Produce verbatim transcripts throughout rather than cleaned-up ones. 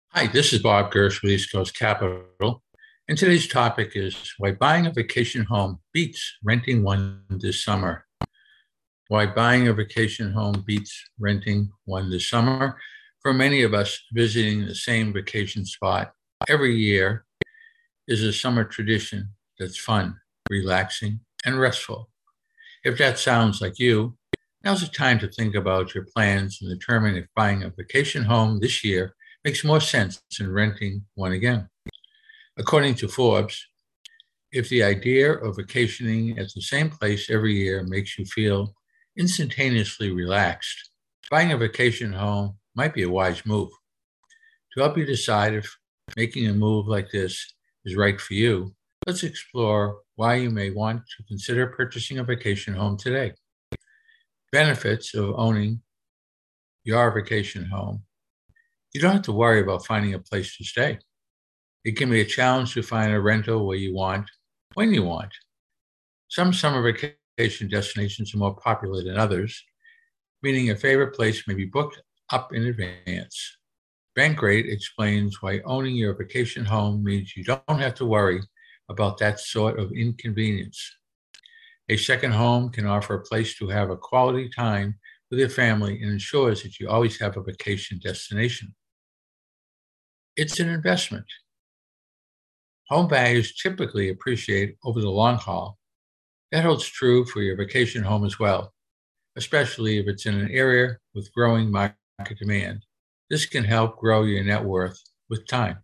Hi, this is Bob Gersh with East Coast Capital, and today's topic is why buying a vacation home beats renting one this summer. Why buying a vacation home beats renting one this summer. For many of us, visiting the same vacation spot every year is a summer tradition that's fun, relaxing, and restful. If that sounds like you, now's the time to think about your plans and determine if buying a vacation home this year makes more sense than renting one again. According to Forbes, if the idea of vacationing at the same place every year makes you feel instantaneously relaxed, buying a vacation home might be a wise move. To help you decide if making a move like this is right for you, let's explore why you may want to consider purchasing a vacation home today. Benefits of owning your vacation home. You don't have to worry about finding a place to stay. It can be a challenge to find a rental where you want, when you want. Some summer vacation destinations are more popular than others, meaning a favorite place may be booked up in advance. Bankrate explains why owning your vacation home means you don't have to worry about that sort of inconvenience. A second home can offer a place to have a quality time with your family and ensures that you always have a vacation destination. It's an investment. Home values typically appreciate over the long haul. That holds true for your vacation home as well, especially if it's in an area with growing market demand. This can help grow your net worth with time.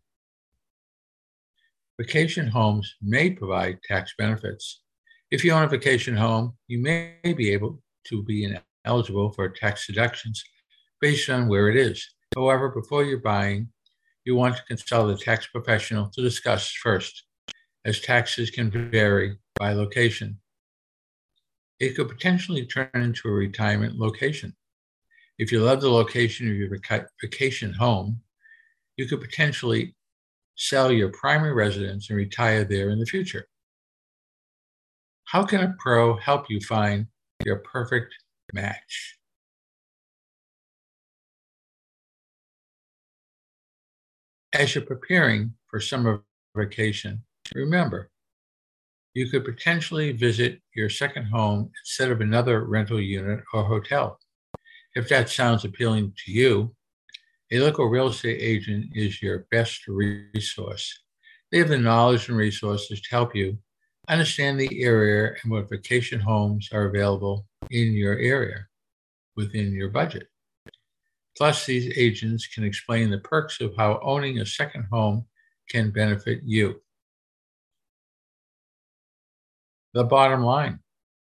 Vacation homes may provide tax benefits. If you own a vacation home, you may be able to be eligible for tax deductions based on where it is. However, before you're buying, you want to consult a tax professional to discuss first, as taxes can vary by location. It could potentially turn into a retirement location. If you love the location of your vac- vacation home, you could potentially sell your primary residence and retire there in the future. How can a pro help you find your perfect match? As you're preparing for summer vacation, remember, you could potentially visit your second home instead of another rental unit or hotel. If that sounds appealing to you, a local real estate agent is your best resource. They have the knowledge and resources to help you understand the area and what vacation homes are available in your area within your budget. Plus, these agents can explain the perks of how owning a second home can benefit you. The bottom line.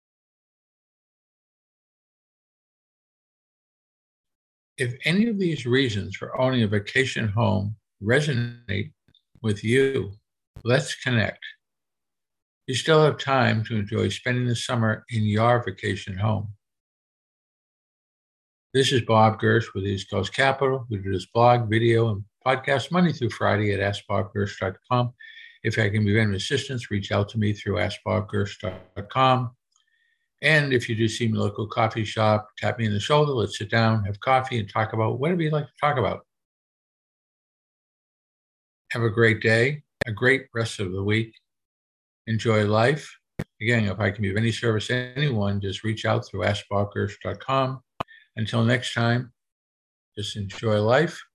If any of these reasons for owning a vacation home resonate with you, let's connect. You still have time to enjoy spending the summer in your vacation home. This is Bob Gersh with East Coast Capital. We do this blog, video, and podcast Monday through Friday at ask bob gersh dot com. If I can be of any assistance, reach out to me through ask bob gersh dot com. And if you do see me in a local coffee shop, tap me in the shoulder, let's sit down, have coffee, and talk about whatever you'd like to talk about. Have a great day, a great rest of the week. Enjoy life. Again, if I can be of any service to anyone, just reach out through ask bob gersh dot com. Until next time, just enjoy life